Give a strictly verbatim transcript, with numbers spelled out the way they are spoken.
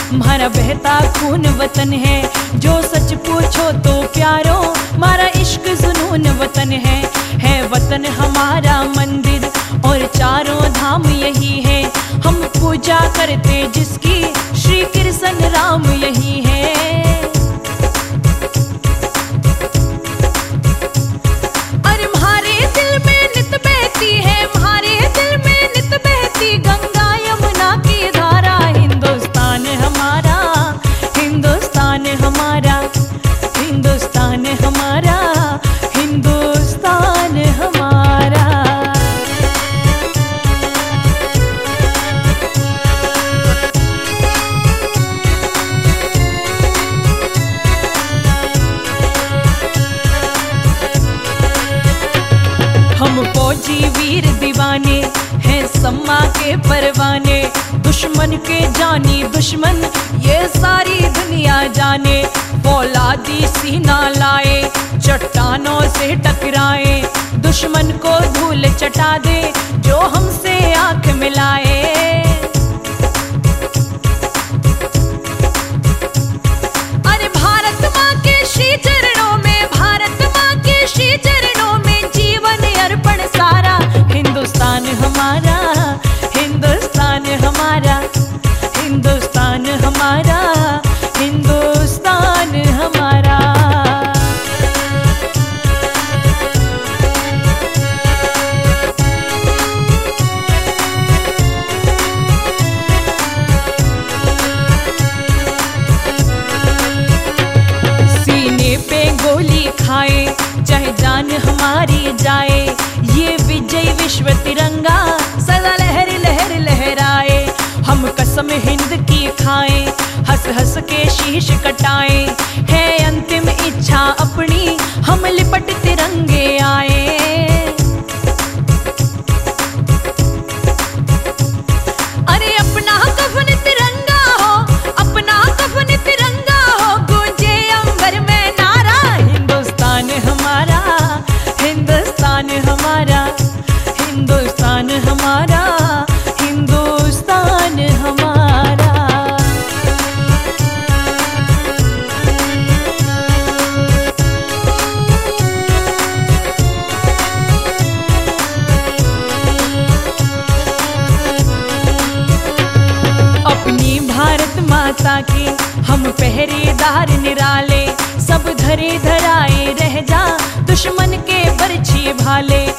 हमारा बहता खून वतन है, जो सच पूछो तो प्यारो हमारा इश्क जुनून वतन है। है वतन हमारा मंदिर और चारों धाम यही है, हम पूजा करते जिसकी श्री कृष्ण राम यही है। अरे हमारे दिल में नित बहती है, हमारे दिल में नित बहती गंगा यमुना की धारा। हिंदुस्तान हमारा, हिंदुस्तान हमारा, हिंदुस्तान हमारा, हिंदुस्तान हमारा। हम फौजी वीर दीवाने हैं सम्मा के परवाने, दुश्मन के जानी दुश्मन ये सारी दुनिया जाने। फौलादी सीना लाए चट्टानों से टकराए, दुश्मन को धूल चटा दे जो हमसे आंख मिलाए। अरे भारत माँ के श्री चरणों में, भारत माँ के श्री चरणों में जीवन अर्पण सारा। हिंदुस्तान हमारा, हिंदुस्तान हमारा, हिंदुस्तान हमारा, हिंदुस्तान हमारा। सीने पे गोली खाए चाहे जान हमारी जाए, ये विजय विश्व तिरंगा सदा लहर लहर लहराए। हम कसम हिंद की खाएं, हंस हंस के शीश कटाएं, है अंतिम इच्छा अपनी हम लिपट तिरंगे आए। अरे अपना कफन तिरंगा हो, अपना कफन तिरंगा हो, गूंजे अंबर में नारा। हिंदुस्तान हमारा, हिंदुस्तान हमारा, हिंदुस्तान हमारा, हिंदुस्तान हमारा। अपनी भारत माता के हम पहरेदार निराले, सब धरे धराए रह जा दुश्मन के बरछी भाले।